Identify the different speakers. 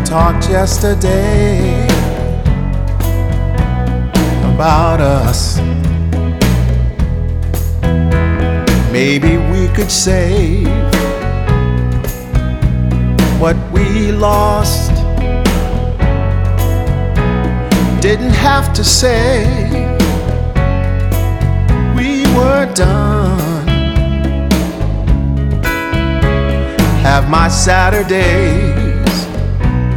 Speaker 1: talked yesterday about us. Maybe we could save what we lost. Didn't have to say we were done. Have my Saturday